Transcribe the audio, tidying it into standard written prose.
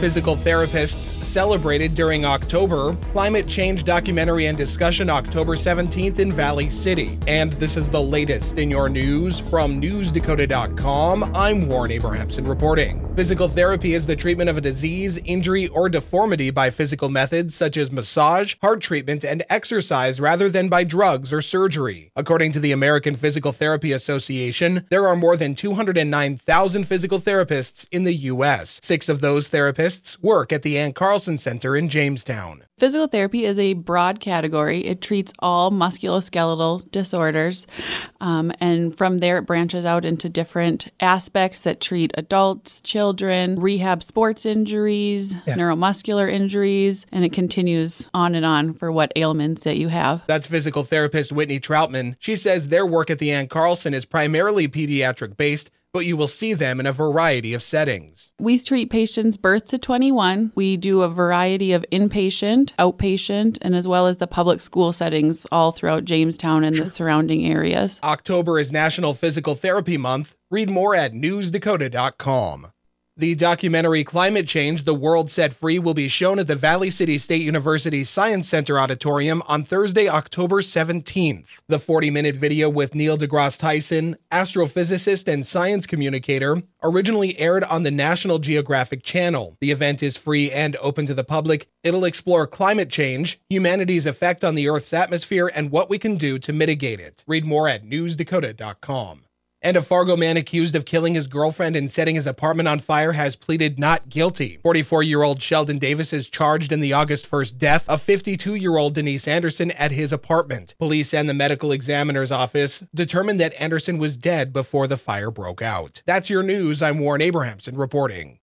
Physical therapists celebrated during October. Climate change documentary and discussion October 17th in Valley City. And this is the latest in your news from NewsDakota.com. I'm Warren Abrahamson reporting. Physical therapy is the treatment of a disease, injury, or deformity by physical methods such as massage, heart treatment, and exercise rather than by drugs or surgery. According to the American Physical Therapy Association, there are more than 209,000 physical therapists in the U.S. 6 of those therapists work at the Ann Carlson Center in Jamestown. Physical therapy is a broad category. It treats all musculoskeletal disorders, and from there it branches out into different aspects that treat adults, children, rehab sports injuries, neuromuscular injuries, and it continues on and on for what ailments that you have. That's physical therapist Whitney Troutman. She says their work at the Ann Carlson is primarily pediatric-based, but you will see them in a variety of settings. We treat patients birth to 21. We do a variety of inpatient, outpatient, and as well as the public school settings all throughout Jamestown and the surrounding areas. October is National Physical Therapy Month. Read more at NewsDakota.com. The documentary Climate Change, The World Set Free will be shown at the Valley City State University Science Center Auditorium on Thursday, October 17th. The 40-minute video with Neil deGrasse Tyson, astrophysicist and science communicator, originally aired on the National Geographic Channel. The event is free and open to the public. It'll explore climate change, humanity's effect on the Earth's atmosphere, and what we can do to mitigate it. Read more at NewsDakota.com. And a Fargo man accused of killing his girlfriend and setting his apartment on fire has pleaded not guilty. 44-year-old Sheldon Davis is charged in the August 1st death of 52-year-old Denise Anderson at his apartment. Police and the medical examiner's office determined that Anderson was dead before the fire broke out. That's your news. I'm Warren Abrahamson reporting.